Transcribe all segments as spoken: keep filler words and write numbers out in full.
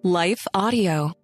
Life Audio.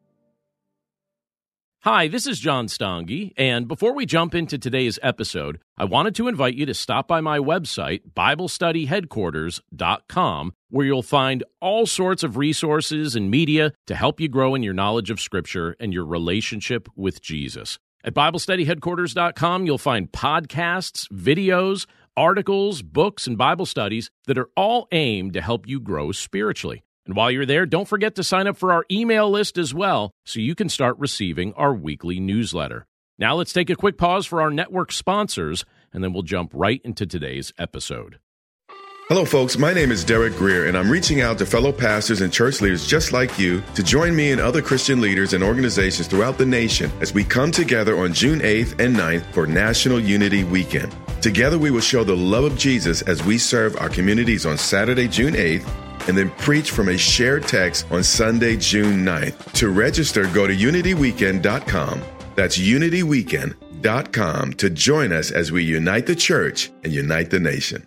Hi, this is John Stange, and before we jump into today's episode, I wanted to invite you to stop by my website, Bible Study Headquarters dot com, where you'll find all sorts of resources and media to help you grow in your knowledge of Scripture and your relationship with Jesus. At Bible Study Headquarters dot com, you'll find podcasts, videos, articles, books, and Bible studies that are all aimed to help you grow spiritually. And while you're there, don't forget to sign up for our email list as well so you can start receiving our weekly newsletter. Now let's take a quick pause for our network sponsors, and then we'll jump right into today's episode. Hello, folks. My name is Derek Greer, and I'm reaching out to fellow pastors and church leaders just like you to join me and other Christian leaders and organizations throughout the nation as we come together on June eighth and ninth for National Unity Weekend. Together, we will show the love of Jesus as we serve our communities on Saturday, June eighth, and then preach from a shared text on Sunday, June ninth. To register, go to unity weekend dot com. That's unity weekend dot com to join us as we unite the church and unite the nation.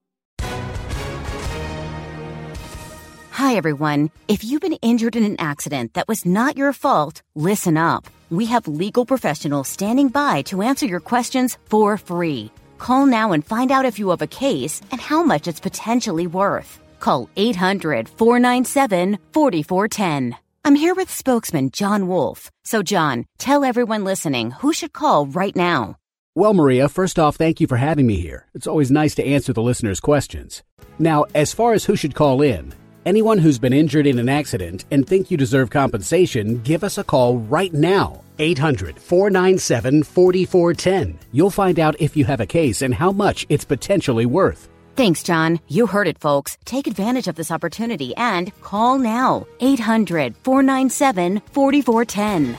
Hi, everyone. If you've been injured in an accident that was not your fault, listen up. We have legal professionals standing by to answer your questions for free. Call now and find out if you have a case and how much it's potentially worth. Call eight hundred, four nine seven, four four one zero. I'm here with spokesman John Wolf. So, John, tell everyone listening who should call right now. Well, Maria, first off, thank you for having me here. It's always nice to answer the listeners' questions. Now, as far as who should call in, anyone who's been injured in an accident and think you deserve compensation, give us a call right now. eight hundred, four nine seven, four four one zero. You'll find out if you have a case and how much it's potentially worth. Thanks, John. You heard it, folks. Take advantage of this opportunity and call now. eight hundred, four nine seven, four four one zero.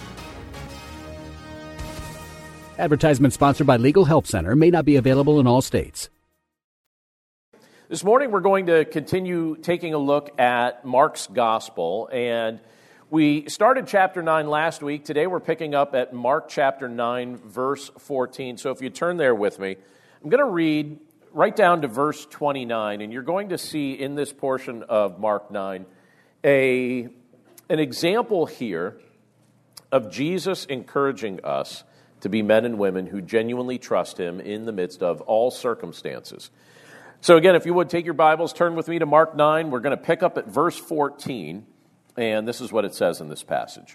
Advertisement sponsored by Legal Help Center. May not be available in all states. This morning we're going to continue taking a look at Mark's Gospel, and we started chapter nine last week. Today we're picking up at Mark chapter nine, verse fourteen. So if you turn there with me, I'm going to read right down to verse twenty-nine, and you're going to see in this portion of Mark nine a, an example here of Jesus encouraging us to be men and women who genuinely trust Him in the midst of all circumstances. So again, if you would take your Bibles, turn with me to Mark nine. We're going to pick up at verse fourteen, and this is what it says in this passage.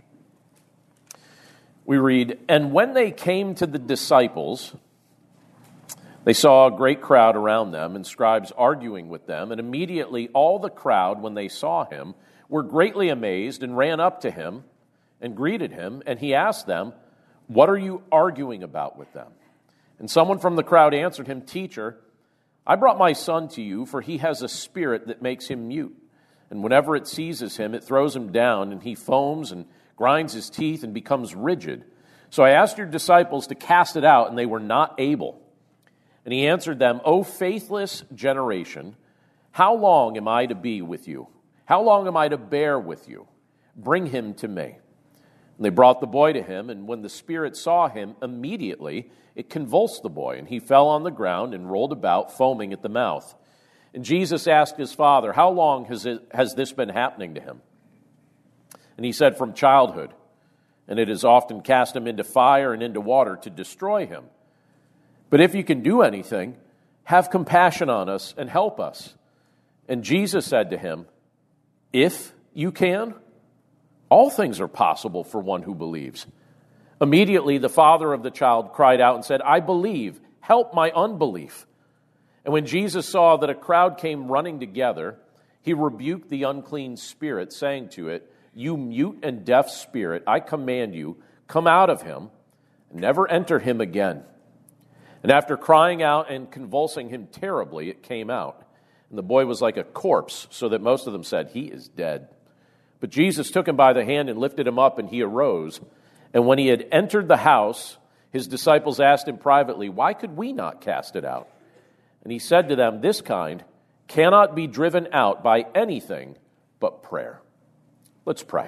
We read, "And when they came to the disciples, they saw a great crowd around them, and scribes arguing with them. And immediately all the crowd, when they saw him, were greatly amazed and ran up to him and greeted him. And he asked them, 'What are you arguing about with them?' And someone from the crowd answered him, 'Teacher, I brought my son to you, for he has a spirit that makes him mute. And whenever it seizes him, it throws him down, and he foams and grinds his teeth and becomes rigid. So I asked your disciples to cast it out, and they were not able.' And he answered them, 'O faithless generation, how long am I to be with you? How long am I to bear with you? Bring him to me.' And they brought the boy to him, and when the spirit saw him, immediately it convulsed the boy, and he fell on the ground and rolled about, foaming at the mouth. And Jesus asked his father, 'How long has it, has this been happening to him?' And he said, 'From childhood, and it has often cast him into fire and into water to destroy him. But if you can do anything, have compassion on us and help us.' And Jesus said to him, 'If you can, all things are possible for one who believes.' Immediately the father of the child cried out and said, 'I believe, help my unbelief.' And when Jesus saw that a crowd came running together, he rebuked the unclean spirit, saying to it, 'You mute and deaf spirit, I command you, come out of him, and never enter him again.' And after crying out and convulsing him terribly, it came out. And the boy was like a corpse, so that most of them said, 'He is dead.' But Jesus took him by the hand and lifted him up, and he arose. And when he had entered the house, his disciples asked him privately, 'Why could we not cast it out?' And he said to them, 'This kind cannot be driven out by anything but prayer.'" Let's pray.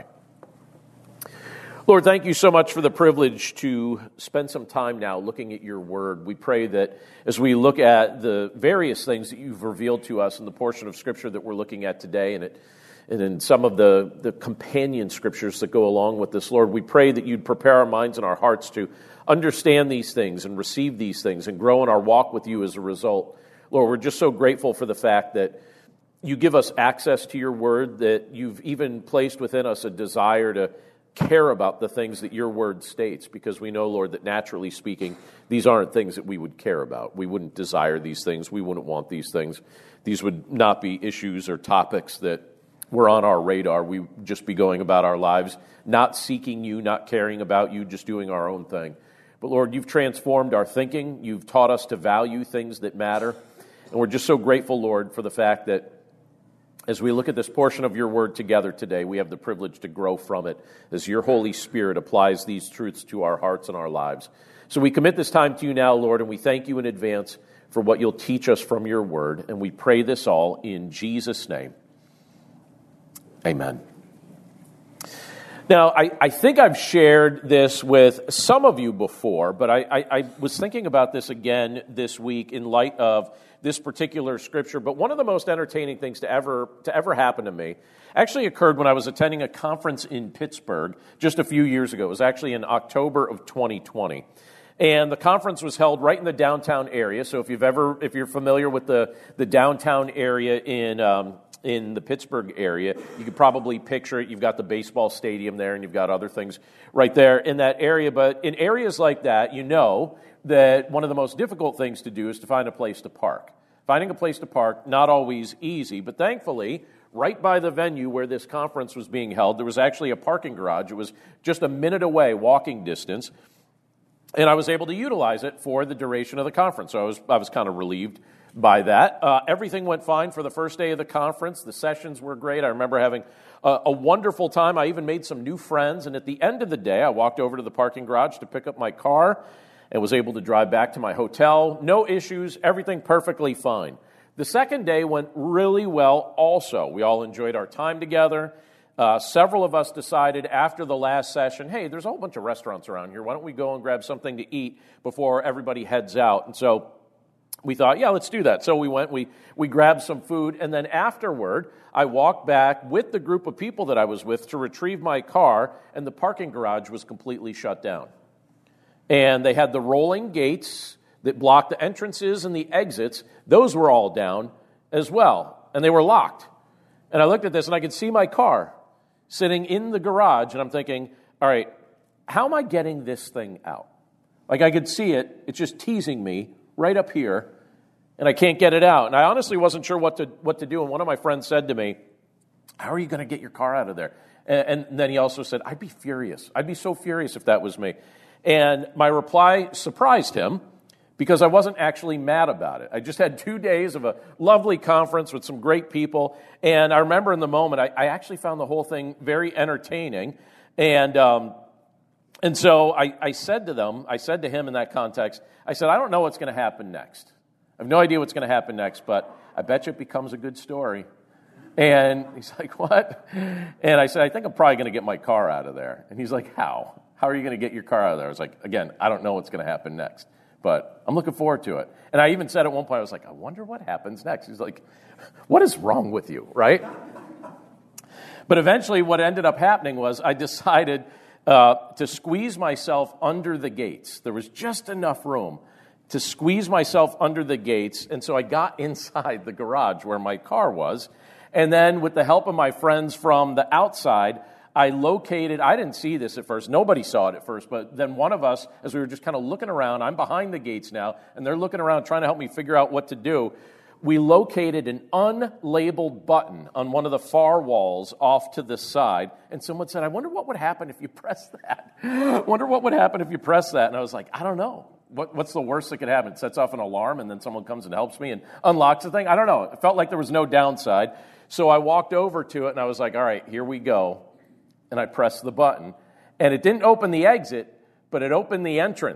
Lord, thank you so much for the privilege to spend some time now looking at your word. We pray that as we look at the various things that you've revealed to us in the portion of Scripture that we're looking at today, and it and in some of the, the companion scriptures that go along with this. Lord, we pray that you'd prepare our minds and our hearts to understand these things and receive these things and grow in our walk with you as a result. Lord, we're just so grateful for the fact that you give us access to your word, that you've even placed within us a desire to care about the things that your word states, because we know, Lord, that naturally speaking, these aren't things that we would care about. We wouldn't desire these things. We wouldn't want these things. These would not be issues or topics that were on our radar. We would just be going about our lives, not seeking you, not caring about you, just doing our own thing. But Lord, you've transformed our thinking. You've taught us to value things that matter. And we're just so grateful, Lord, for the fact that as we look at this portion of your word together today, we have the privilege to grow from it as your Holy Spirit applies these truths to our hearts and our lives. So we commit this time to you now, Lord, and we thank you in advance for what you'll teach us from your word. And we pray this all in Jesus' name. Amen. Now, I, I think I've shared this with some of you before, but I, I, I was thinking about this again this week in light of this particular scripture. But one of the most entertaining things to ever to ever happen to me actually occurred when I was attending a conference in Pittsburgh just a few years ago. It was actually in October of twenty twenty. And the conference was held right in the downtown area. So if you've ever, if you're familiar with the, the downtown area in um, in the Pittsburgh area, you could probably picture it. You've got the baseball stadium there, and you've got other things right there in that area. But in areas like that, you know that one of the most difficult things to do is to find a place to park. Finding a place to park, not always easy, but thankfully, right by the venue where this conference was being held, there was actually a parking garage. It was just a minute away, walking distance, and I was able to utilize it for the duration of the conference. So I was I was kind of relieved by that. Uh, everything went fine for the first day of the conference. The sessions were great. I remember having a, a wonderful time. I even made some new friends, and at the end of the day, I walked over to the parking garage to pick up my car and was able to drive back to my hotel. No issues, everything perfectly fine. The second day went really well also. We all enjoyed our time together. Uh, several of us decided after the last session, hey, there's a whole bunch of restaurants around here. Why don't we go and grab something to eat before everybody heads out? And so we thought, yeah, let's do that. So we went, we we grabbed some food, and then afterward, I walked back with the group of people that I was with to retrieve my car, and the parking garage was completely shut down. And they had the rolling gates that blocked the entrances and the exits. Those were all down as well, and they were locked. And I looked at this, and I could see my car sitting in the garage, and I'm thinking, all right, how am I getting this thing out? Like, I could see it. It's just teasing me right up here, and I can't get it out. And I honestly wasn't sure what to what to do, and one of my friends said to me, how are you going to get your car out of there? And, and then he also said, I'd be furious. I'd be so furious if that was me. And my reply surprised him because I wasn't actually mad about it. I just had two days of a lovely conference with some great people. And I remember in the moment, I, I actually found the whole thing very entertaining. And um, and so I, I said to them, I said to him in that context, I said, I don't know what's going to happen next. I have no idea what's going to happen next, but I bet you it becomes a good story. And he's like, what? And I said, I think I'm probably going to get my car out of there. And he's like, how? How are you going to get your car out of there? I was like, again, I don't know what's going to happen next, but I'm looking forward to it. And I even said at one point, I was like, I wonder what happens next. He's like, what is wrong with you, right? But eventually what ended up happening was I decided uh, to squeeze myself under the gates. There was just enough room to squeeze myself under the gates. And so I got inside the garage where my car was. And then with the help of my friends from the outside, I located, I didn't see this at first, nobody saw it at first, but then one of us, as we were just kind of looking around, I'm behind the gates now, and they're looking around trying to help me figure out what to do. We located an unlabeled button on one of the far walls off to the side, and someone said, I wonder what would happen if you press that. I wonder what would happen if you press that. And I was like, I don't know. What, what's the worst that could happen? It sets off an alarm, and then someone comes and helps me and unlocks the thing? I don't know. It felt like there was no downside. So I walked over to it, and I was like, all right, here we go. And I pressed the button. And it didn't open the exit, but it opened the entrance. And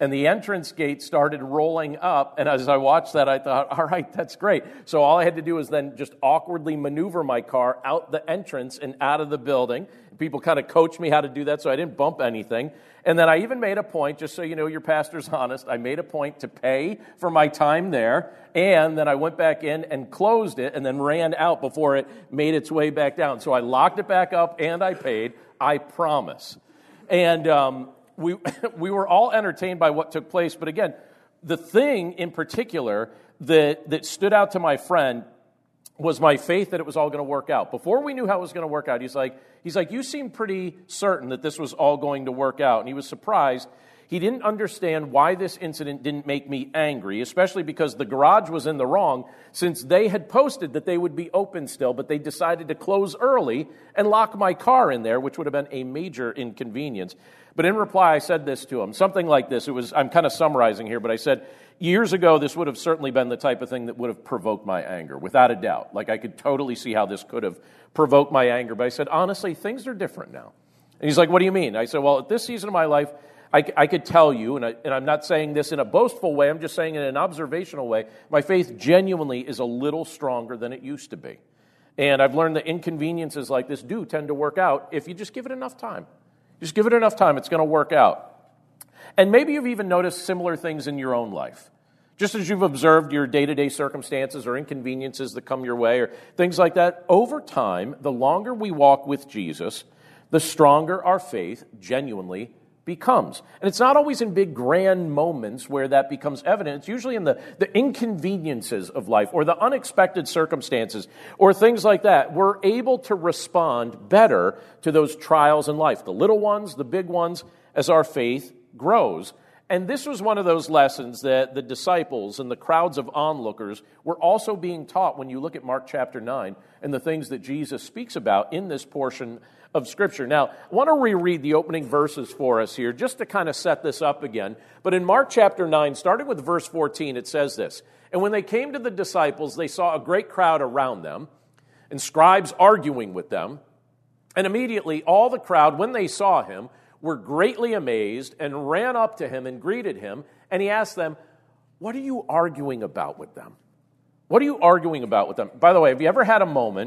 and the entrance gate started rolling up, and as I watched that, I thought, all right, that's great. So all I had to do was then just awkwardly maneuver my car out the entrance and out of the building. People kind of coached me how to do that, so I didn't bump anything. And then I even made a point, just so you know your pastor's honest, I made a point to pay for my time there, and then I went back in and closed it and then ran out before it made its way back down. So I locked it back up and I paid, I promise. And um, we we were all entertained by what took place, but again, the thing in particular that, that stood out to my friend was my faith that it was all going to work out. Before we knew how it was going to work out, he's like, he's like, you seem pretty certain that this was all going to work out. And he was surprised. He didn't understand why this incident didn't make me angry, especially because the garage was in the wrong, since they had posted that they would be open still, but they decided to close early and lock my car in there, which would have been a major inconvenience. But in reply, I said this to him, something like this. It was, I'm kind of summarizing here, but I said, years ago, this would have certainly been the type of thing that would have provoked my anger, without a doubt. Like, I could totally see how this could have provoked my anger. But I said, honestly, things are different now. And he's like, what do you mean? I said, well, at this season of my life, I, I could tell you, and, I, and I'm not saying this in a boastful way, I'm just saying in an observational way, my faith genuinely is a little stronger than it used to be. And I've learned that inconveniences like this do tend to work out if you just give it enough time. Just give it enough time, it's going to work out. And maybe you've even noticed similar things in your own life. Just as you've observed your day-to-day circumstances or inconveniences that come your way or things like that, over time, the longer we walk with Jesus, the stronger our faith genuinely becomes. And it's not always in big, grand moments where that becomes evident. It's usually in the, the inconveniences of life or the unexpected circumstances or things like that. We're able to respond better to those trials in life, the little ones, the big ones, as our faith grows. And this was one of those lessons that the disciples and the crowds of onlookers were also being taught when you look at Mark chapter nine and the things that Jesus speaks about in this portion of Scripture. Now, I want to reread the opening verses for us here just to kind of set this up again. But in Mark chapter nine, starting with verse fourteen, it says this, "And when they came to the disciples, they saw a great crowd around them and scribes arguing with them. And immediately all the crowd, when they saw him, were greatly amazed and ran up to him and greeted him. And he asked them, 'What are you arguing about with them?'" What are you arguing about with them? By the way, have you ever had a moment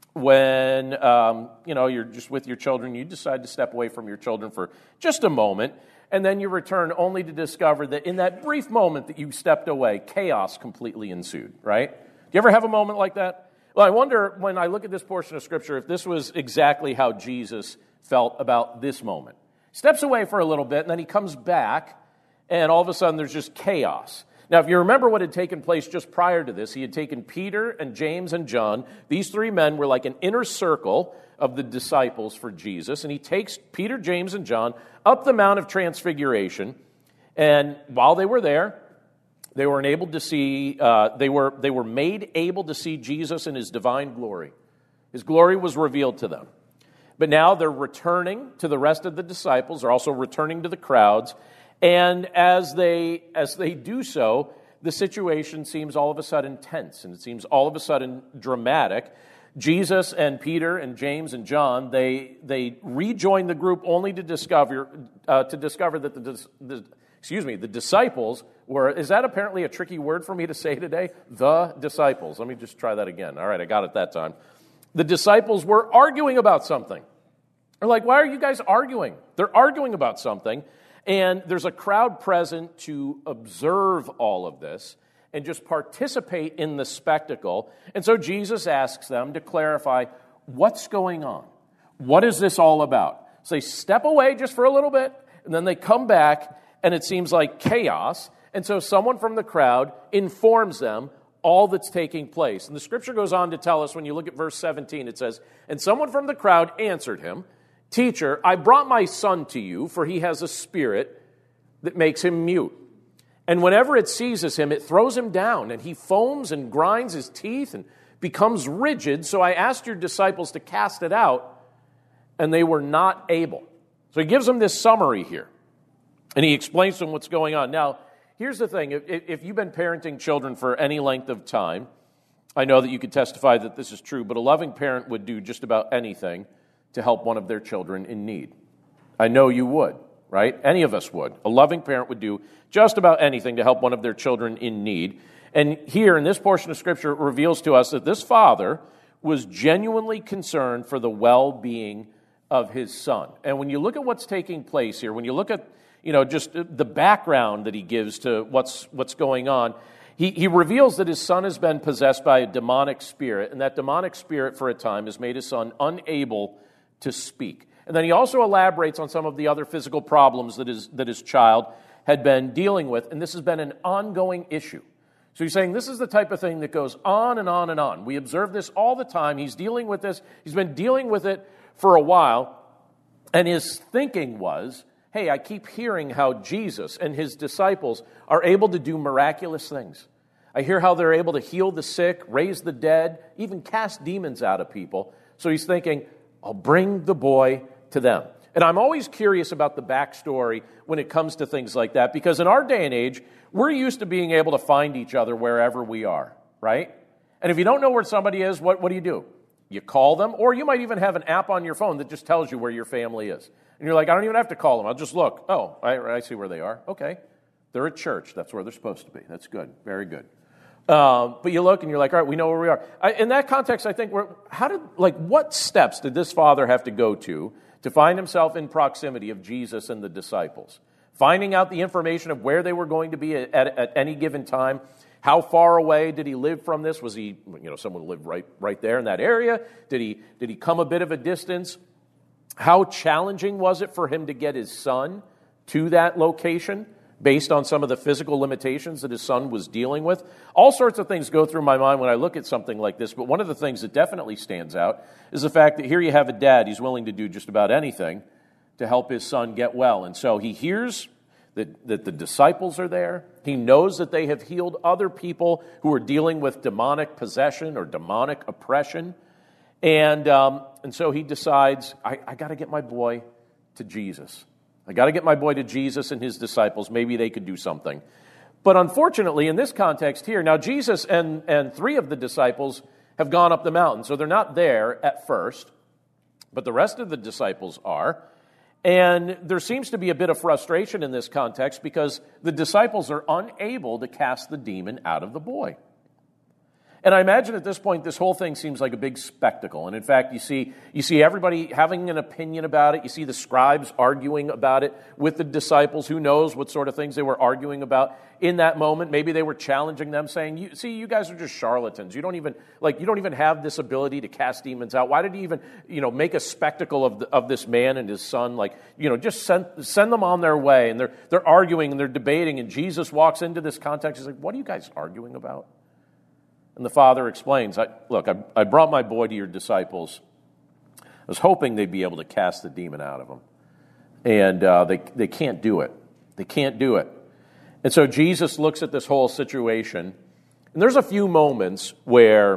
when, um, you know, you're just with your children, you decide to step away from your children for just a moment, and then you return only to discover that in that brief moment that you stepped away, chaos completely ensued, right? Do you ever have a moment like that? Well, I wonder, when I look at this portion of Scripture, if this was exactly how Jesus felt about this moment. Steps away for a little bit, and then he comes back, and all of a sudden there's just chaos. Now, if you remember what had taken place just prior to this, he had taken Peter and James and John. These three men were like an inner circle of the disciples for Jesus, and he takes Peter, James, and John up the Mount of Transfiguration, and while they were there, they were enabled to see, uh, they were they were made able to see Jesus in his divine glory. His glory was revealed to them. But now they're returning to the rest of the disciples. They're also returning to the crowds. And as they as they do so, the situation seems all of a sudden tense, and it seems all of a sudden dramatic. Jesus and Peter and James and John, they they rejoin the group only to discover uh, to discover that the, the excuse me the disciples were. Is that apparently a tricky word for me to say today? The disciples. Let me just try that again. All right, I got it that time. The disciples were arguing about something. They're like, why are you guys arguing? They're arguing about something. And there's a crowd present to observe all of this and just participate in the spectacle. And so Jesus asks them to clarify what's going on. What is this all about? So they step away just for a little bit, and then they come back, and it seems like chaos. And so someone from the crowd informs them all that's taking place. And the Scripture goes on to tell us, when you look at verse seventeen, it says, "And someone from the crowd answered him, 'Teacher, I brought my son to you, for he has a spirit that makes him mute. And whenever it seizes him, it throws him down, and he foams and grinds his teeth and becomes rigid. So I asked your disciples to cast it out, and they were not able.'" So he gives them this summary here, and he explains to them what's going on. Now, here's the thing. If, if you've been parenting children for any length of time, I know that you could testify that this is true, but a loving parent would do just about anything to help one of their children in need. I know you would, right? Any of us would. A loving parent would do just about anything to help one of their children in need. And here in this portion of Scripture, it reveals to us that this father was genuinely concerned for the well-being of his son. And when you look at what's taking place here, when you look at, you know, just the background that he gives to what's what's going on, he, he reveals that his son has been possessed by a demonic spirit, and that demonic spirit for a time has made his son unable to speak. And then he also elaborates on some of the other physical problems that his, that his child had been dealing with, and this has been an ongoing issue. So he's saying this is the type of thing that goes on and on and on. We observe this all the time. He's dealing with this. He's been dealing with it for a while. And his thinking was, hey, I keep hearing how Jesus and his disciples are able to do miraculous things. I hear how they're able to heal the sick, raise the dead, even cast demons out of people. So he's thinking, I'll bring the boy to them. And I'm always curious about the backstory when it comes to things like that, because in our day and age, we're used to being able to find each other wherever we are, right? And if you don't know where somebody is, what, what do you do? You call them, or you might even have an app on your phone that just tells you where your family is. And you're like, I don't even have to call them. I'll just look. Oh, I, I see where they are. Okay. They're at church. That's where they're supposed to be. That's good. Very good. Um, but you look and you're like, all right, we know where we are. I, in that context, I think, we're, how did, like, what steps did this father have to go to to find himself in proximity of Jesus and the disciples? Finding out the information of where they were going to be at, at, at any given time. How far away did he live from this? Was he, you know, someone who lived right, right there in that area? Did he, did he come a bit of a distance? How challenging was it for him to get his son to that location based on some of the physical limitations that his son was dealing with? All sorts of things go through my mind when I look at something like this, but one of the things that definitely stands out is the fact that here you have a dad, he's willing to do just about anything to help his son get well. And so he hears that, that the disciples are there. He knows that they have healed other people who are dealing with demonic possession or demonic oppression. And um, and so he decides, I, I got to get my boy to Jesus. I got to get my boy to Jesus and his disciples. Maybe they could do something. But unfortunately, in this context here, now Jesus and, and three of the disciples have gone up the mountain. So they're not there at first, but the rest of the disciples are. And there seems to be a bit of frustration in this context because the disciples are unable to cast the demon out of the boy. And I imagine at this point, this whole thing seems like a big spectacle. And in fact, you see you see everybody having an opinion about it. You see the scribes arguing about it with the disciples. Who knows what sort of things they were arguing about in that moment. Maybe they were challenging them, saying, you, see, you guys are just charlatans. You don't even like you don't even have this ability to cast demons out. Why did he even, you know, make a spectacle of the, of this man and his son? Like, you know, just send send them on their way. And they're they're arguing and they're debating. And Jesus walks into this context. He's like, what are you guys arguing about? And the father explains, I, look, I, I brought my boy to your disciples. I was hoping they'd be able to cast the demon out of him. And uh, they, they can't do it. They can't do it. And so Jesus looks at this whole situation. And there's a few moments where,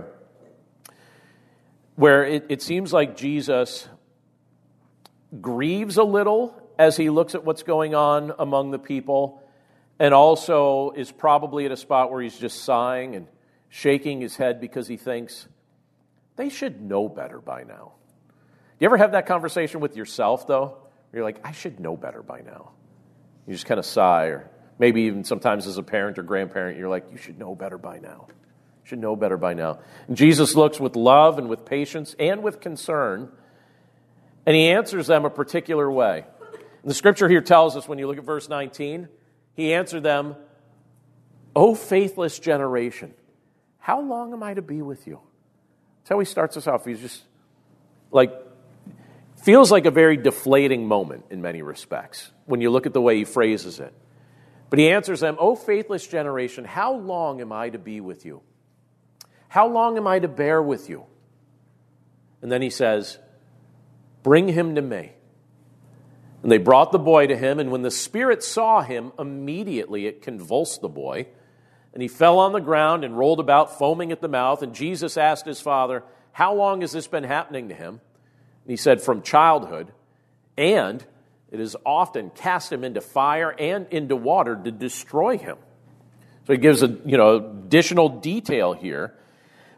where it, it seems like Jesus grieves a little as he looks at what's going on among the people. And also is probably at a spot where he's just sighing and shaking his head because he thinks they should know better by now. You ever have that conversation with yourself, though? You're like, I should know better by now. You just kind of sigh, or maybe even sometimes as a parent or grandparent, you're like, you should know better by now. You should know better by now. And Jesus looks with love and with patience and with concern, and he answers them a particular way. And the scripture here tells us, when you look at verse nineteen, he answered them, O faithless generation, how long am I to be with you? That's how he starts us off. He's just like, feels like a very deflating moment in many respects when you look at the way he phrases it. But he answers them, O faithless generation, how long am I to be with you? How long am I to bear with you? And then he says, bring him to me. And they brought the boy to him, and when the spirit saw him, immediately it convulsed the boy. And he fell on the ground and rolled about, foaming at the mouth. And Jesus asked his father, how long has this been happening to him? And he said, from childhood. And it has often cast him into fire and into water to destroy him. So he gives a you know additional detail here.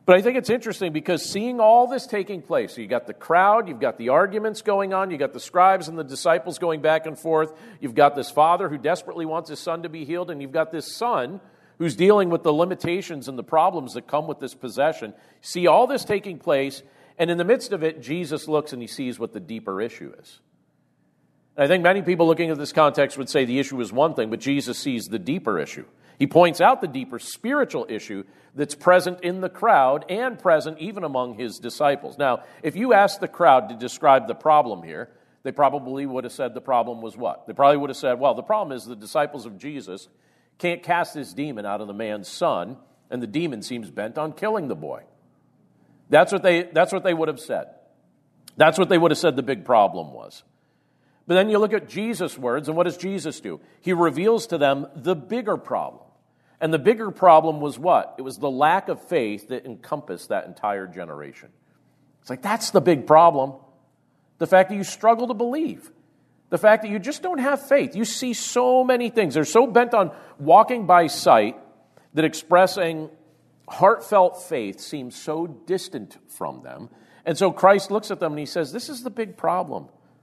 But I think it's interesting because seeing all this taking place, so you got the crowd, you've got the arguments going on, you got the scribes and the disciples going back and forth, you've got this father who desperately wants his son to be healed, and you've got this son who's dealing with the limitations and the problems that come with this possession. See all this taking place, and in the midst of it, Jesus looks and he sees what the deeper issue is. And I think many people looking at this context would say the issue is one thing, but Jesus sees the deeper issue. He points out the deeper spiritual issue that's present in the crowd and present even among his disciples. Now, if you asked the crowd to describe the problem here, they probably would have said the problem was what? They probably would have said, well, the problem is the disciples of Jesus can't cast this demon out of the man's son, and the demon seems bent on killing the boy. That's what they, that's what they would have said. That's what they would have said the big problem was. But then you look at Jesus' words, and what does Jesus do? He reveals to them the bigger problem. And the bigger problem was what? It was the lack of faith that encompassed that entire generation. It's like, that's the big problem. The fact that you struggle to believe. The fact that you just don't have faith. You see so many things. They're so bent on walking by sight that expressing heartfelt faith seems so distant from them. And so Christ looks at them and he says, this is the big problem.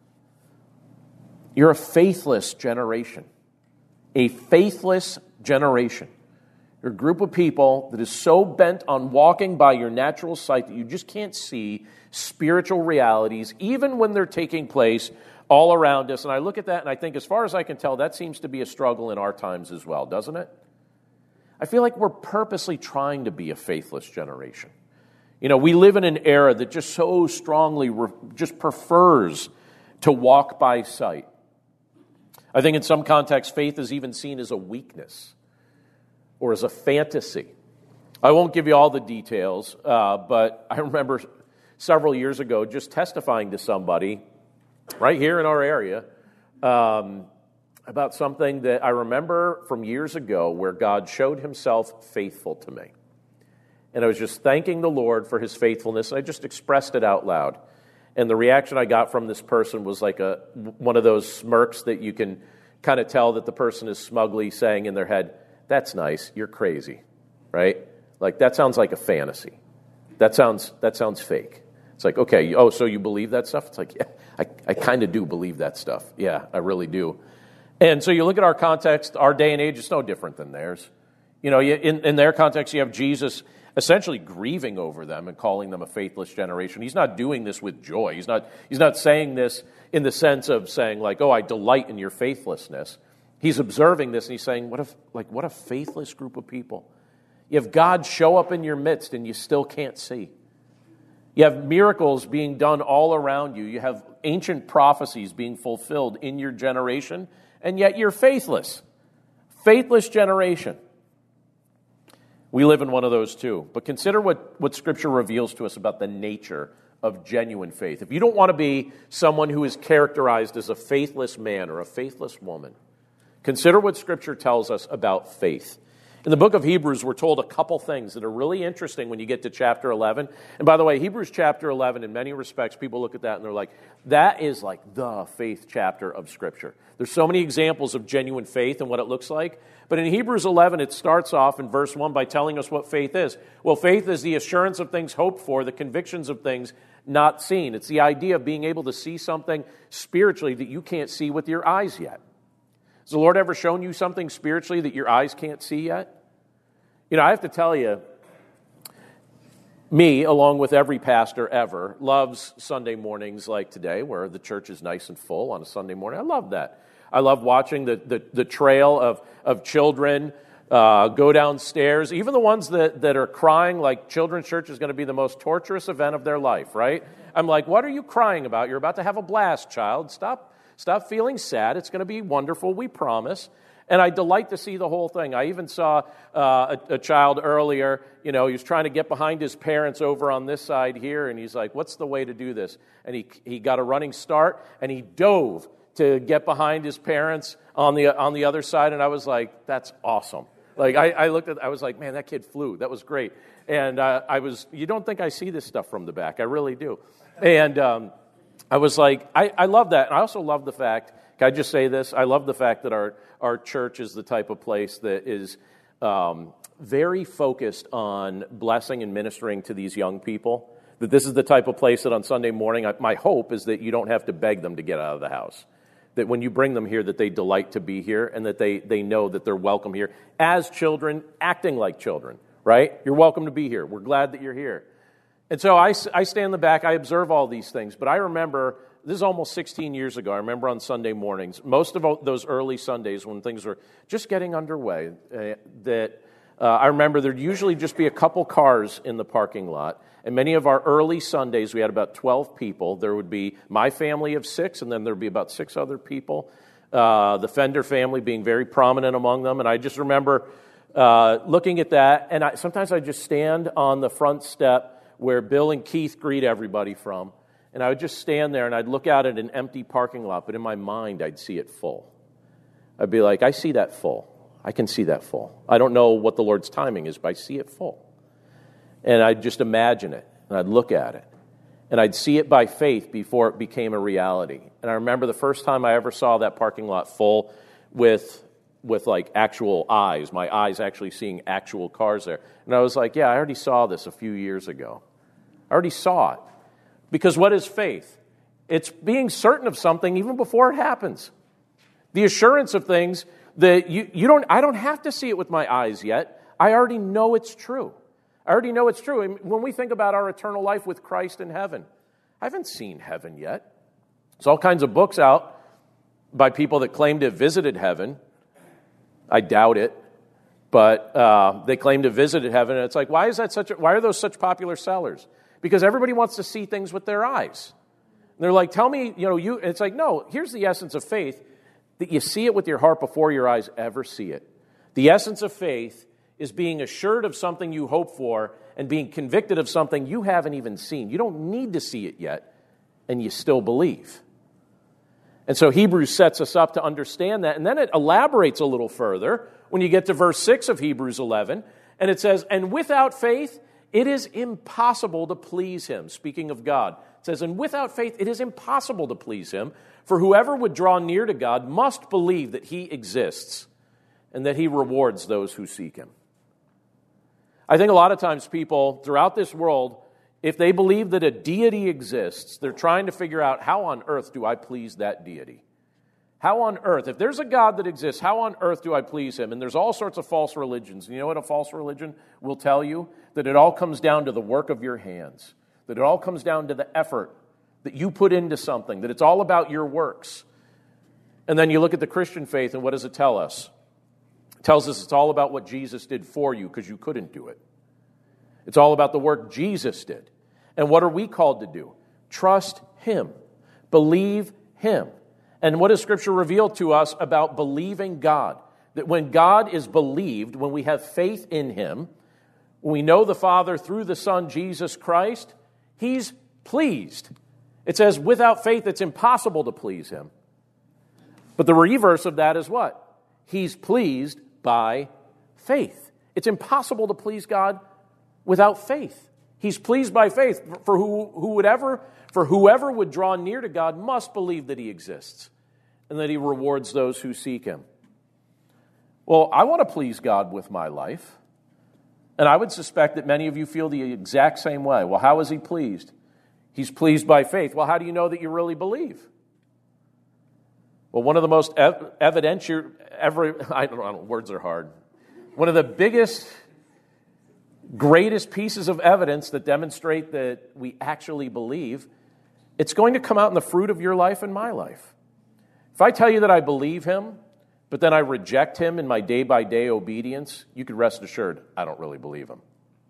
You're a faithless generation. A faithless generation. You're a group of people that is so bent on walking by your natural sight that you just can't see spiritual realities, even when they're taking place all around us. And I look at that and I think, as far as I can tell, that seems to be a struggle in our times as well, doesn't it? I feel like we're purposely trying to be a faithless generation. You know, we live in an era that just so strongly re- just prefers to walk by sight. I think in some contexts, faith is even seen as a weakness or as a fantasy. I won't give you all the details, uh, but I remember several years ago just testifying to somebody right here in our area um, about something that I remember from years ago where God showed himself faithful to me. And I was just thanking the Lord for his faithfulness, and I just expressed it out loud. And the reaction I got from this person was like a one of those smirks that you can kind of tell that the person is smugly saying in their head, that's nice, you're crazy, right? Like, that sounds like a fantasy. That sounds that sounds fake. It's like, okay, oh, so you believe that stuff? It's like, yeah, I, I kind of do believe that stuff. Yeah, I really do. And so you look at our context, our day and age is no different than theirs. You know, in, in their context, you have Jesus essentially grieving over them and calling them a faithless generation. He's not doing this with joy. He's not, he's not saying this in the sense of saying, like, oh, I delight in your faithlessness. He's observing this and he's saying, what a, like, what a faithless group of people. You have God show up in your midst and you still can't see. You have miracles being done all around you. You have ancient prophecies being fulfilled in your generation, and yet you're faithless. Faithless generation. We live in one of those too. But consider what, what Scripture reveals to us about the nature of genuine faith. If you don't want to be someone who is characterized as a faithless man or a faithless woman, consider what Scripture tells us about faith. In the book of Hebrews, we're told a couple things that are really interesting when you get to chapter eleven. And by the way, Hebrews chapter eleven, in many respects, people look at that and they're like, that is like the faith chapter of Scripture. There's so many examples of genuine faith and what it looks like. But in Hebrews eleven, it starts off in verse one by telling us what faith is. Well, faith is the assurance of things hoped for, the convictions of things not seen. It's the idea of being able to see something spiritually that you can't see with your eyes yet. Has the Lord ever shown you something spiritually that your eyes can't see yet? You know, I have to tell you, me, along with every pastor ever, loves Sunday mornings like today, where the church is nice and full on a Sunday morning. I love that. I love watching the, the, the trail of, of children uh, go downstairs, even the ones that, that are crying like children's church is going to be the most torturous event of their life, right? I'm like, what are you crying about? You're about to have a blast, child. Stop, stop feeling sad. It's going to be wonderful, we promise. And I delight to see the whole thing. I even saw uh, a, a child earlier, you know, he was trying to get behind his parents over on this side here, and he's like, what's the way to do this? And he he got a running start, and he dove to get behind his parents on the on the other side, and I was like, that's awesome. Like, I, I looked at I was like, man, that kid flew. That was great. And uh, I was, you don't think I see this stuff from the back. I really do. And um, I was like, I, I love that. And I also love the fact, can I just say this? I love the fact that our, our church is the type of place that is um, very focused on blessing and ministering to these young people, that this is the type of place that on Sunday morning, I, my hope is that you don't have to beg them to get out of the house. That when you bring them here, that they delight to be here and that they, they know that they're welcome here as children, acting like children, right? You're welcome to be here. We're glad that you're here. And so I, I stand in the back, I observe all these things, but I remember, this is almost sixteen years ago, I remember on Sunday mornings, most of those early Sundays when things were just getting underway, uh, that uh, I remember there'd usually just be a couple cars in the parking lot. And many of our early Sundays, we had about twelve people. There would be my family of six, and then there would be about six other people. Uh, the Fender family being very prominent among them. And I just remember uh, looking at that, and I, sometimes I'd just stand on the front step where Bill and Keith greet everybody from. And I would just stand there, and I'd look out at an empty parking lot, but in my mind, I'd see it full. I'd be like, I see that full. I can see that full. I don't know what the Lord's timing is, but I see it full. And I'd just imagine it, and I'd look at it. And I'd see it by faith before it became a reality. And I remember the first time I ever saw that parking lot full with, with like actual eyes, my eyes actually seeing actual cars there. And I was like, yeah, I already saw this a few years ago. I already saw it. Because what is faith? It's being certain of something even before it happens. The assurance of things that you, you don't, I don't have to see it with my eyes yet. I already know it's true. I already know it's true. And when we think about our eternal life with Christ in heaven, I haven't seen heaven yet. There's all kinds of books out by people that claim to have visited heaven. I doubt it, but uh, they claim to have visited heaven. And it's like, why is that such? A, why are those such popular sellers? Because everybody wants to see things with their eyes. And they're like, tell me, you know, you. It's like, no. Here's the essence of faith: that you see it with your heart before your eyes ever see it. The essence of faith is being assured of something you hope for and being convicted of something you haven't even seen. You don't need to see it yet, and you still believe. And so Hebrews sets us up to understand that, and then it elaborates a little further when you get to verse six of Hebrews eleven, and it says, and without faith, it is impossible to please him. Speaking of God, it says, and without faith, it is impossible to please him, for whoever would draw near to God must believe that he exists and that he rewards those who seek him. I think a lot of times people throughout this world, if they believe that a deity exists, they're trying to figure out, how on earth do I please that deity? How on earth, if there's a God that exists, how on earth do I please him? And there's all sorts of false religions. You know what a false religion will tell you? That it all comes down to the work of your hands. That it all comes down to the effort that you put into something. That it's all about your works. And then you look at the Christian faith, and what does it tell us? It tells us it's all about what Jesus did for you because you couldn't do it. It's all about the work Jesus did. And what are we called to do? Trust him. Believe him. And what does Scripture reveal to us about believing God? That when God is believed, when we have faith in him, when we know the Father through the Son, Jesus Christ, he's pleased. It says, without faith, it's impossible to please him. But the reverse of that is what? He's pleased by faith. It's impossible to please God without faith. He's pleased by faith. For who, who would ever, for whoever would draw near to God must believe that he exists and that he rewards those who seek him. Well, I want to please God with my life. And I would suspect that many of you feel the exact same way. Well, how is he pleased? He's pleased by faith. Well, how do you know that you really believe? Well, one of the most ev- evidential, ever, I don't know, words are hard. One of the biggest, greatest pieces of evidence that demonstrate that we actually believe, it's going to come out in the fruit of your life and my life. If I tell you that I believe him, but then I reject him in my day-by-day obedience, you can rest assured I don't really believe him.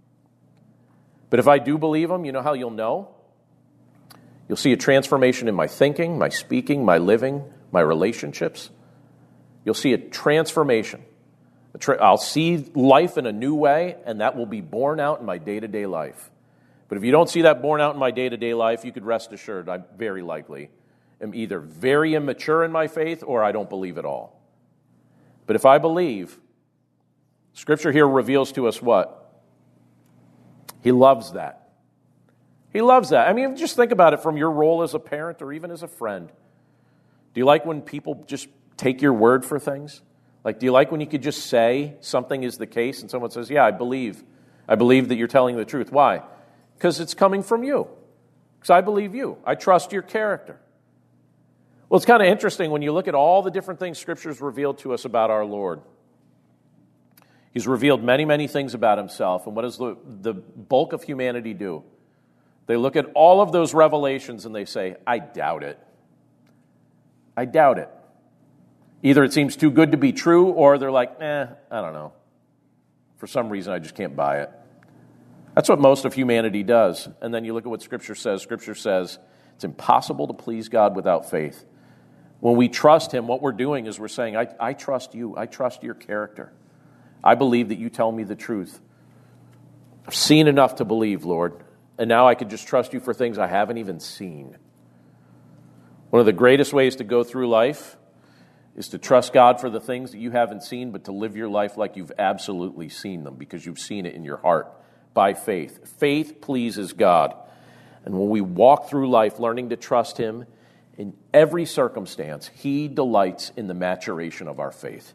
But if I do believe him, you know how you'll know? You'll see a transformation in my thinking, my speaking, my living, my relationships. You'll see a transformation. I'll see life in a new way, and that will be borne out in my day-to-day life. But if you don't see that borne out in my day-to-day life, you could rest assured I very likely am either very immature in my faith or I don't believe at all. But if I believe, Scripture here reveals to us what? He loves that. He loves that. I mean, just think about it from your role as a parent or even as a friend. Do you like when people just take your word for things? Like, do you like when you could just say something is the case and someone says, yeah, I believe. I believe that you're telling the truth. Why? Because it's coming from you. Because I believe you. I trust your character. Well, it's kind of interesting when you look at all the different things Scripture's revealed to us about our Lord. He's revealed many, many things about himself. And what does the, the bulk of humanity do? They look at all of those revelations and they say, I doubt it. I doubt it. Either it seems too good to be true, or they're like, eh, I don't know. For some reason, I just can't buy it. That's what most of humanity does. And then you look at what Scripture says. Scripture says it's impossible to please God without faith. When we trust Him, what we're doing is we're saying, I, I trust you. I trust your character. I believe that you tell me the truth. I've seen enough to believe, Lord. And now I could just trust you for things I haven't even seen. One of the greatest ways to go through life is to trust God for the things that you haven't seen, but to live your life like you've absolutely seen them because you've seen it in your heart by faith. Faith pleases God. And when we walk through life learning to trust Him in every circumstance, He delights in the maturation of our faith.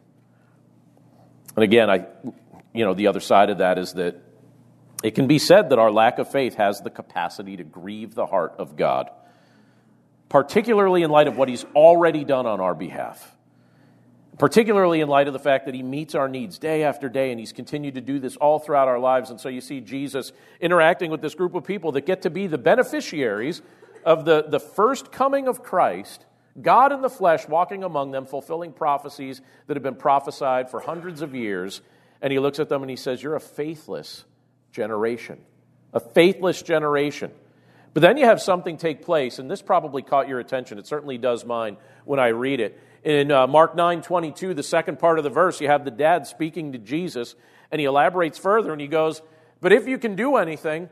And again, I, you know, the other side of that is that it can be said that our lack of faith has the capacity to grieve the heart of God, particularly in light of what He's already done on our behalf. Particularly in light of the fact that He meets our needs day after day, and He's continued to do this all throughout our lives. And so you see Jesus interacting with this group of people that get to be the beneficiaries of the, the first coming of Christ, God in the flesh walking among them, fulfilling prophecies that have been prophesied for hundreds of years. And He looks at them and He says, you're a faithless generation. A faithless generation. But then you have something take place, and this probably caught your attention. It certainly does mine when I read it. In uh, Mark nine twenty-two, the second part of the verse, you have the dad speaking to Jesus, and he elaborates further, and he goes, but if you can do anything,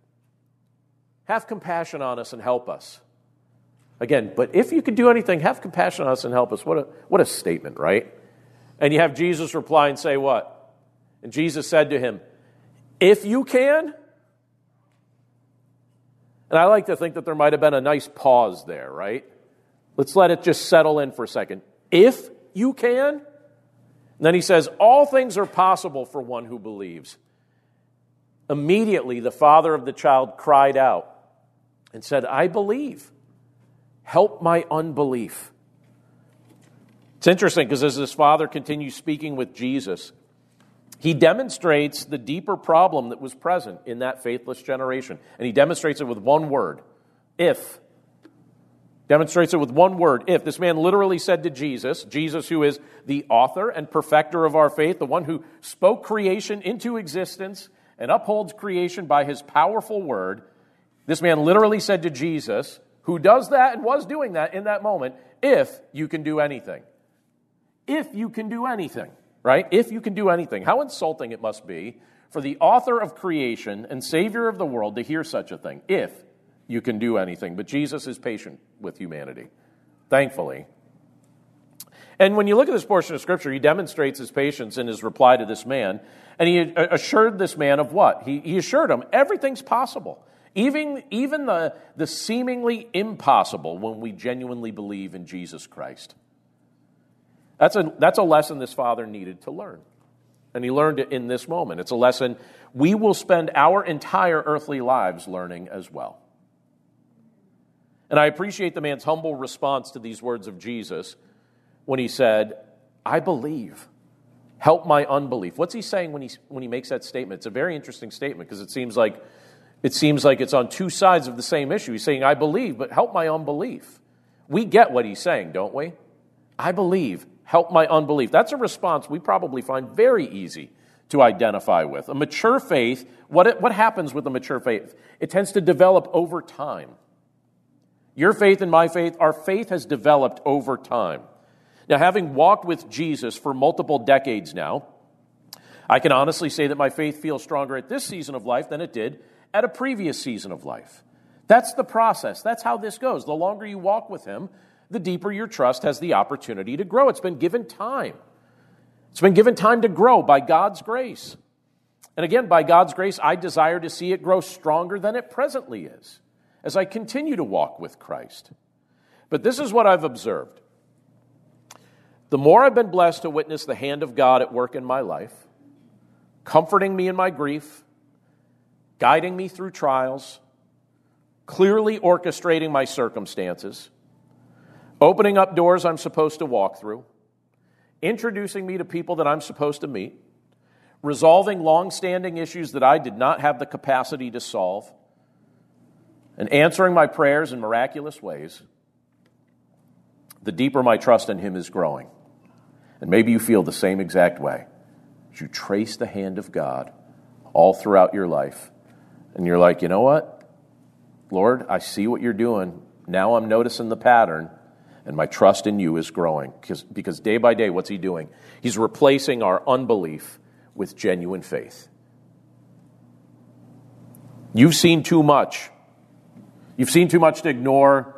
have compassion on us and help us. Again, but if you can do anything, have compassion on us and help us. What a, what a statement, right? And you have Jesus reply and say what? And Jesus said to him, if you can. And I like to think that there might have been a nice pause there, right? Let's let it just settle in for a second. If you can. And then he says, all things are possible for one who believes. Immediately, the father of the child cried out and said, I believe. Help my unbelief. It's interesting because as this father continues speaking with Jesus, he demonstrates the deeper problem that was present in that faithless generation. And he demonstrates it with one word, if. Demonstrates it with one word, if. This man literally said to Jesus, Jesus who is the author and perfecter of our faith, the one who spoke creation into existence and upholds creation by his powerful word. This man literally said to Jesus, who does that and was doing that in that moment, if you can do anything. If you can do anything, right? If you can do anything. How insulting it must be for the author of creation and Savior of the world to hear such a thing. If you can do anything. But Jesus is patient with humanity, thankfully. And when you look at this portion of Scripture, he demonstrates his patience in his reply to this man. And he assured this man of what? He, he assured him everything's possible. Even, even the, the seemingly impossible when we genuinely believe in Jesus Christ. That's a, that's a lesson this father needed to learn. And he learned it in this moment. It's a lesson we will spend our entire earthly lives learning as well. And I appreciate the man's humble response to these words of Jesus when he said, I believe. Help my unbelief. What's he saying when he, when he makes that statement? It's a very interesting statement because it seems like it seems like it's on two sides of the same issue. He's saying, I believe, but help my unbelief. We get what he's saying, don't we? I believe. Help my unbelief. That's a response we probably find very easy to identify with. A mature faith, what, it, what happens with a mature faith? It tends to develop over time. Your faith and my faith, our faith has developed over time. Now, having walked with Jesus for multiple decades now, I can honestly say that my faith feels stronger at this season of life than it did at a previous season of life. That's the process. That's how this goes. The longer you walk with Him, the deeper your trust has the opportunity to grow. It's been given time. It's been given time to grow by God's grace. And again, by God's grace, I desire to see it grow stronger than it presently is as I continue to walk with Christ. But this is what I've observed. the more I've been blessed to witness the hand of God at work in my life, comforting me in my grief, guiding me through trials, clearly orchestrating my circumstances, opening up doors I'm supposed to walk through, introducing me to people that I'm supposed to meet, resolving long-standing issues that I did not have the capacity to solve, and answering my prayers in miraculous ways, the deeper my trust in Him is growing. And maybe you feel the same exact way. As you trace the hand of God all throughout your life, and you're like, you know what? Lord, I see what you're doing. Now I'm noticing the pattern, and my trust in you is growing. Because, because day by day, what's He doing? He's replacing our unbelief with genuine faith. You've seen too much. You've seen too much to ignore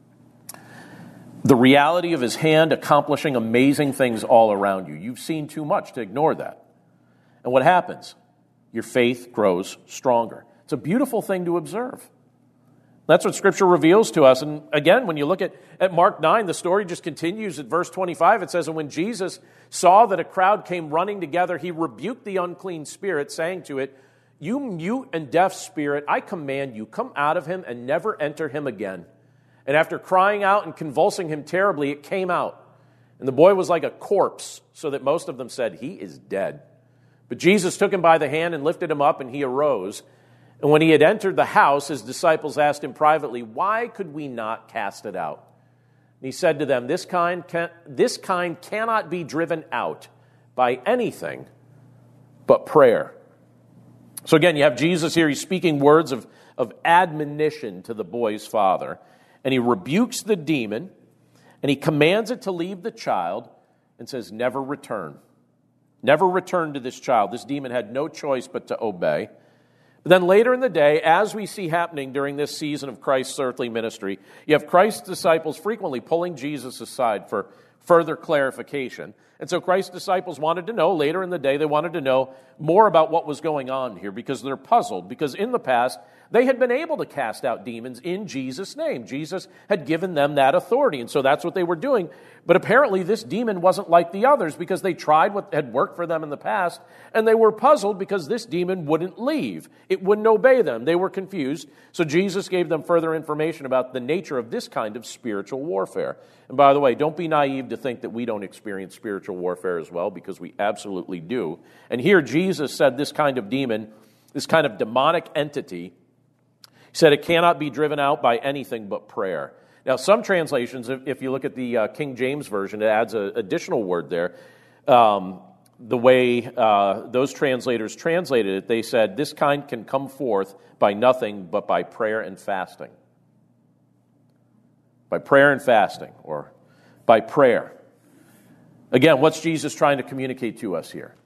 the reality of His hand accomplishing amazing things all around you. You've seen too much to ignore that. And what happens? Your faith grows stronger. It's a beautiful thing to observe. That's what Scripture reveals to us. And again, when you look at, at Mark nine, the story just continues at verse twenty-five. It says, and when Jesus saw that a crowd came running together, He rebuked the unclean spirit, saying to it, you mute and deaf spirit, I command you, come out of him and never enter him again. And after crying out and convulsing him terribly, it came out. And the boy was like a corpse, so that most of them said, he is dead. But Jesus took him by the hand and lifted him up, and he arose. And when he had entered the house, his disciples asked him privately, why could we not cast it out? And he said to them, this kind, can, this kind cannot be driven out by anything but prayer. So again, you have Jesus here. He's speaking words of, of admonition to the boy's father. And he rebukes the demon, and he commands it to leave the child and says, never return. Never return to this child. This demon had no choice but to obey. But then later in the day, as we see happening during this season of Christ's earthly ministry, you have Christ's disciples frequently pulling Jesus aside for further clarification. And so Christ's disciples wanted to know, later in the day, they wanted to know more about what was going on here because they're puzzled. Because in the past, they had been able to cast out demons in Jesus' name. Jesus had given them that authority, and so that's what they were doing. But apparently this demon wasn't like the others because they tried what had worked for them in the past, and they were puzzled because this demon wouldn't leave. It wouldn't obey them. They were confused. So Jesus gave them further information about the nature of this kind of spiritual warfare. And by the way, don't be naive to think that we don't experience spiritual warfare as well, because we absolutely do. And here Jesus said this kind of demon, this kind of demonic entity, he said it cannot be driven out by anything but prayer. Now, some translations, if, if you look at the uh, King James Version, it adds an additional word there. Um, the way uh, those translators translated it, they said, this kind can come forth by nothing but by prayer and fasting. By prayer and fasting, or by prayer. Again, what's Jesus trying to communicate to us here?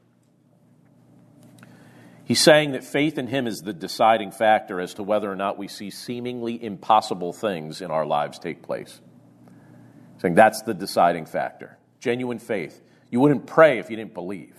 He's saying that faith in Him is the deciding factor as to whether or not we see seemingly impossible things in our lives take place. He's saying that's the deciding factor. Genuine faith. You wouldn't pray if you didn't believe.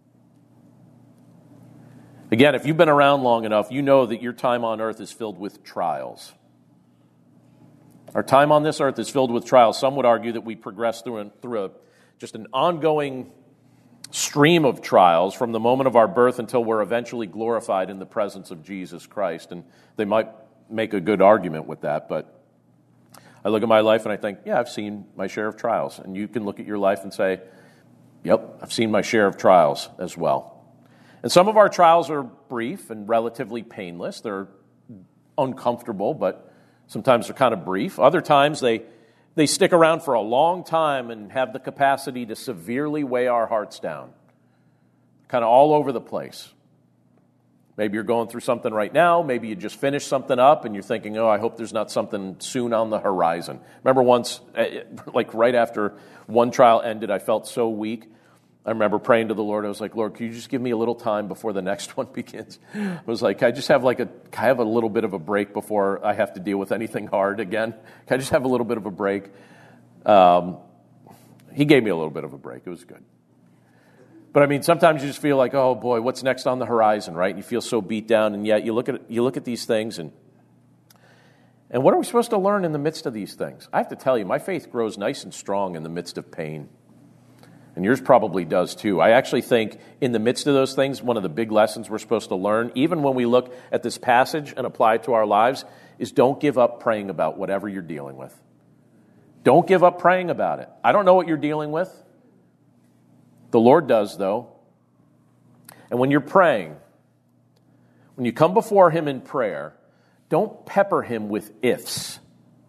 Again, if you've been around long enough, you know that your time on earth is filled with trials. Our time on this earth is filled with trials. Some would argue that we progress through, an, through a, just an ongoing stream of trials from the moment of our birth until we're eventually glorified in the presence of Jesus Christ. And they might make a good argument with that, but I look at my life and I think, yeah, I've seen my share of trials. And you can look at your life and say, yep, I've seen my share of trials as well. And some of our trials are brief and relatively painless. They're uncomfortable, but sometimes they're kind of brief. Other times they They stick around for a long time and have the capacity to severely weigh our hearts down. Kind of all over the place. Maybe you're going through something right now. Maybe you just finished something up and you're thinking, oh, I hope there's not something soon on the horizon. Remember once, like right after one trial ended, I felt so weak. I remember praying to the Lord. I was like, Lord, can you just give me a little time before the next one begins? I was like, can I just have like a, can I have a little bit of a break before I have to deal with anything hard again? Can I just have a little bit of a break? Um, he gave me a little bit of a break. It was good. But I mean, sometimes you just feel like, oh boy, what's next on the horizon, right? And you feel so beat down, and yet you look at you look at these things, and and what are we supposed to learn in the midst of these things? I have to tell you, my faith grows nice and strong in the midst of pain. And yours probably does too. I actually think in the midst of those things, one of the big lessons we're supposed to learn, even when we look at this passage and apply it to our lives, is don't give up praying about whatever you're dealing with. Don't give up praying about it. I don't know what you're dealing with. The Lord does, though. And when you're praying, when you come before Him in prayer, don't pepper Him with ifs.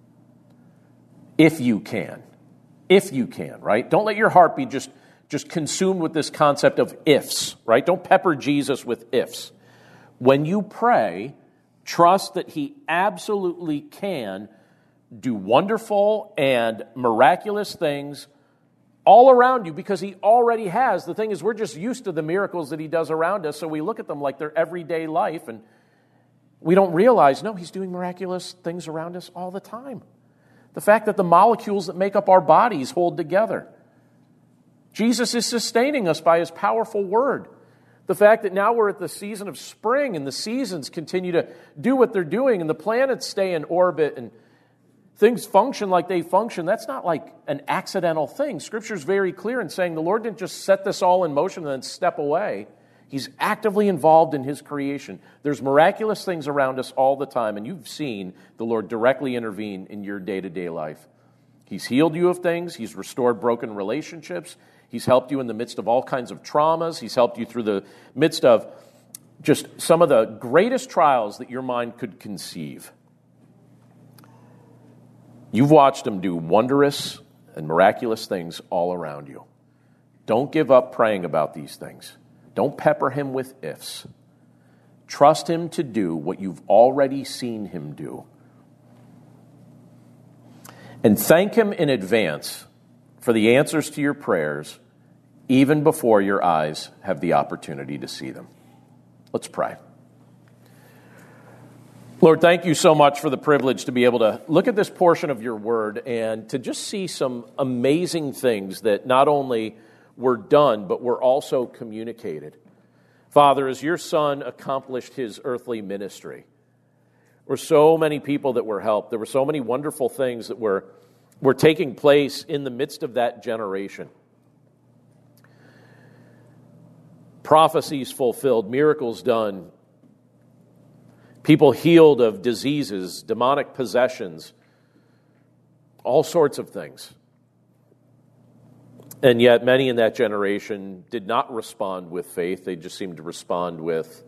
If you can. If you can, right? Don't let your heart be just, just consumed with this concept of ifs, right? Don't pepper Jesus with ifs. When you pray, trust that He absolutely can do wonderful and miraculous things all around you because He already has. The thing is, we're just used to the miracles that He does around us, so we look at them like they're everyday life, and we don't realize, no, He's doing miraculous things around us all the time. The fact that the molecules that make up our bodies hold together. Jesus is sustaining us by His powerful word. The fact that now we're at the season of spring and the seasons continue to do what they're doing and the planets stay in orbit and things function like they function, that's not like an accidental thing. Scripture's very clear in saying the Lord didn't just set this all in motion and then step away. He's actively involved in His creation. There's miraculous things around us all the time, and you've seen the Lord directly intervene in your day-to-day life. He's healed you of things. He's restored broken relationships. He's helped you in the midst of all kinds of traumas. He's helped you through the midst of just some of the greatest trials that your mind could conceive. You've watched Him do wondrous and miraculous things all around you. Don't give up praying about these things. Don't pepper Him with ifs. Trust Him to do what you've already seen Him do. And thank Him in advance for the answers to your prayers, even before your eyes have the opportunity to see them. Let's pray. Lord, thank you so much for the privilege to be able to look at this portion of your word and to just see some amazing things that not only were done, but were also communicated. Father, as your Son accomplished His earthly ministry, there were so many people that were helped. There were so many wonderful things that were, were taking place in the midst of that generation. Prophecies fulfilled, miracles done, people healed of diseases, demonic possessions, all sorts of things. And yet many in that generation did not respond with faith. They just seemed to respond with,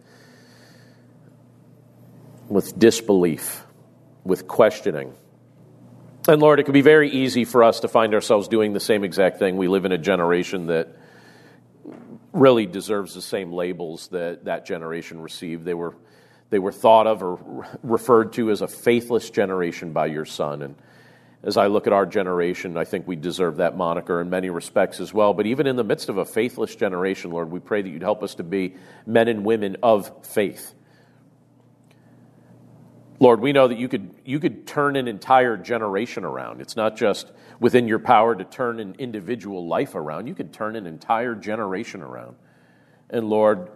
with disbelief, with questioning. And Lord, it could be very easy for us to find ourselves doing the same exact thing. We live in a generation that really deserves the same labels that that generation received. They were They were thought of or referred to as a faithless generation by your Son. And as I look at our generation, I think we deserve that moniker in many respects as well. But even in the midst of a faithless generation, Lord, we pray that you'd help us to be men and women of faith. Lord, we know that you could you could turn an entire generation around. It's not just within your power to turn an individual life around. You could turn an entire generation around. And Lord,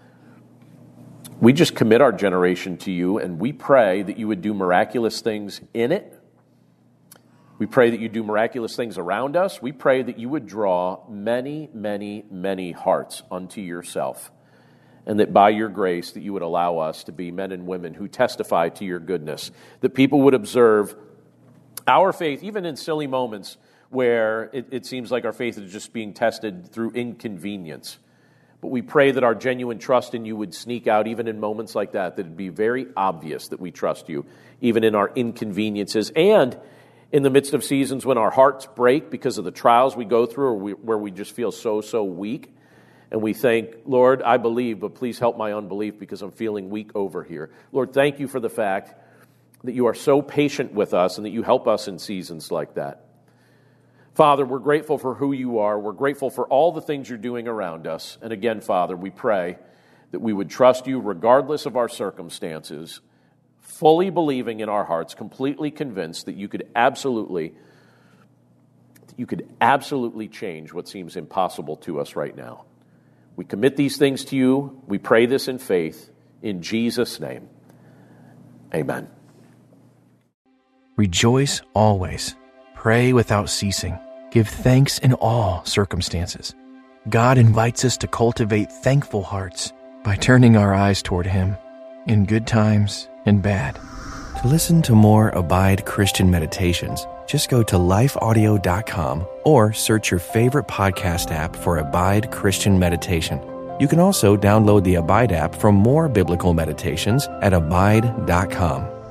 we just commit our generation to you, and we pray that you would do miraculous things in it. We pray that you do miraculous things around us. We pray that you would draw many, many, many hearts unto yourself, and that by your grace that you would allow us to be men and women who testify to your goodness, that people would observe our faith, even in silly moments where it, it seems like our faith is just being tested through inconvenience. But we pray that our genuine trust in you would sneak out even in moments like that, that it'd be very obvious that we trust you, even in our inconveniences and in the midst of seasons when our hearts break because of the trials we go through or we, where we just feel so, so weak. And we think, Lord, I believe, but please help my unbelief because I'm feeling weak over here. Lord, thank you for the fact that you are so patient with us and that you help us in seasons like that. Father, we're grateful for who you are. We're grateful for all the things you're doing around us. And again, Father, we pray that we would trust you regardless of our circumstances, fully believing in our hearts, completely convinced that you could absolutely, you could absolutely change what seems impossible to us right now. We commit these things to you. We pray this in faith. In Jesus' name, amen. Rejoice always. Pray without ceasing. Give thanks in all circumstances. God invites us to cultivate thankful hearts by turning our eyes toward Him in good times and bad. To listen to more Abide Christian Meditations, just go to life audio dot com or search your favorite podcast app for Abide Christian Meditation. You can also download the Abide app for more biblical meditations at abide dot com.